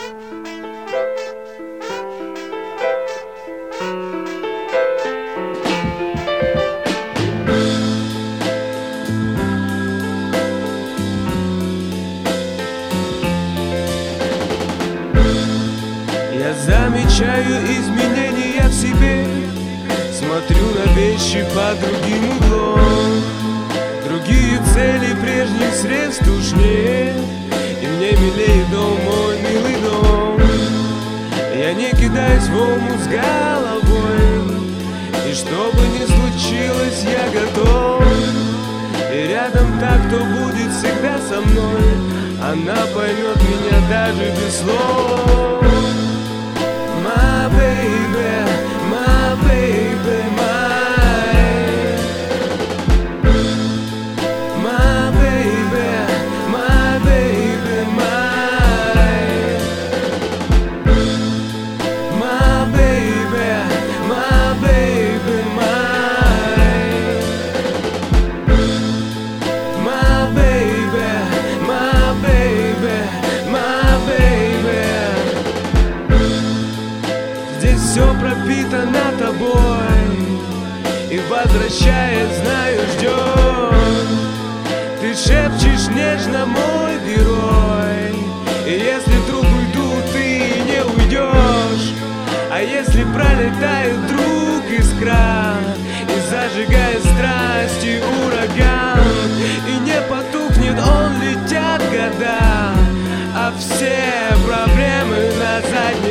Я замечаю изменения в себе, смотрю на вещи под другим углом. Другие цели прежних средств уж нет, и мне милее дом, мой милый дом. Я не кидаюсь в омут с головой, и что бы ни случилось, я готов. И рядом та, кто будет всегда со мной, она поймет меня даже без слов. My baby, my baby, my baby, my baby, my baby, my baby, my baby, my baby, my baby. Здесь все пропитано тобой, и возвращаясь, знаю, ждет. Ты шепчешь нежно, мой герой, и если вдруг уйду, ты не уйдешь. А если пролетает вдруг искра и зажигает страсти ураган, и не потухнет он, летят года, а все проблемы на заднем